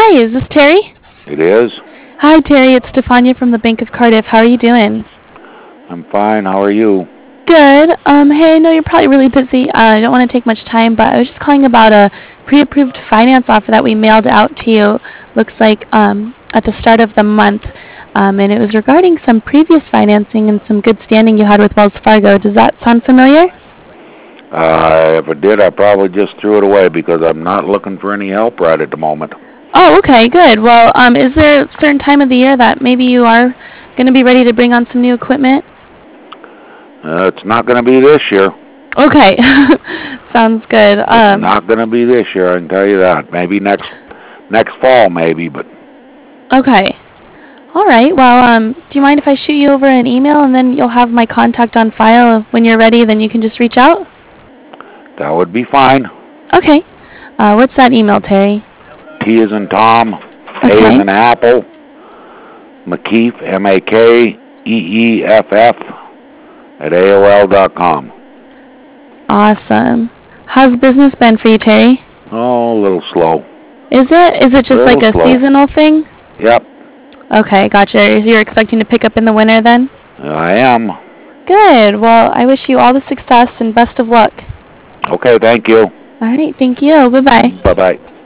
Hi, is this Terry? It is. Hi, Terry. It's Stefania from the Bank of Cardiff. How are you doing? I'm fine. How are you? Good. Hey, I know you're probably really busy. I don't want to take much time, but I was just calling about a pre-approved finance offer that we mailed out to you. Looks like at the start of the month, and it was regarding some previous financing and some good standing you had with Wells Fargo. Does that sound familiar? If it did, I probably just threw it away because I'm not looking for any help right at the moment. Oh, okay, good. Well, is there a certain time of the year that maybe you are going to be ready to bring on some new equipment? It's not going to be this year. Okay, sounds good. It's not going to be this year. I can tell you that. Maybe next fall, maybe. But Okay. All right. Well, do you mind if I shoot you over an email and then you'll have my contact on file? When you're ready, then you can just reach out? that would be fine. Okay. What's that email, Terry? T is in Tom. A is Okay. in Apple. McKeef, MAKEEFF at AOL.com. Awesome. How's business been for you, Terry? Oh, a little slow. Is it? Is it A just like little a slow. seasonal thing? Yep, Okay, gotcha. You're expecting to pick up in the winter then? I am. Good. Well, I wish you all the success and best of luck. Okay, thank you. All right. Thank you. Bye-bye. Bye-bye.